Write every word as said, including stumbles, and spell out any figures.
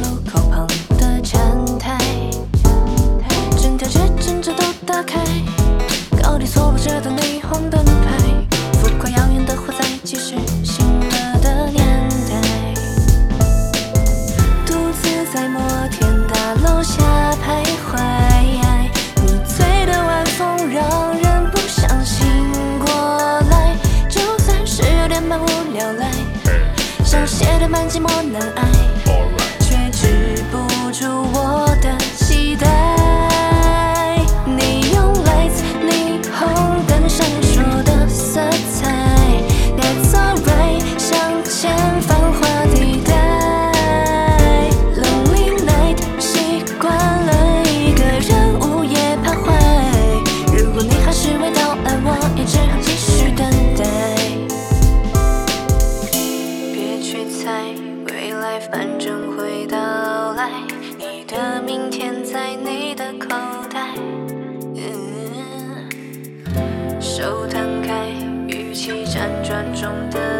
口旁的站台，整条街整着都打开，高低错落着的霓虹灯牌，浮夸耀眼的活在即时醒了的年代，独自在摩天大楼下徘徊，你醉的晚风让人不想醒过来，就算是有点百无聊赖，想写的满寂寞难挨，却止不住我的期待。你用 lights 霓虹灯闪烁的色彩 ，That's alright， 向前繁华地带。Lonely night， 习惯了一个人午夜徘徊。如果你还是未到来，我也只好继续等待。别去猜未来，反正会到来。你的明天在你的口袋。嗯、手摊开，语气辗转中的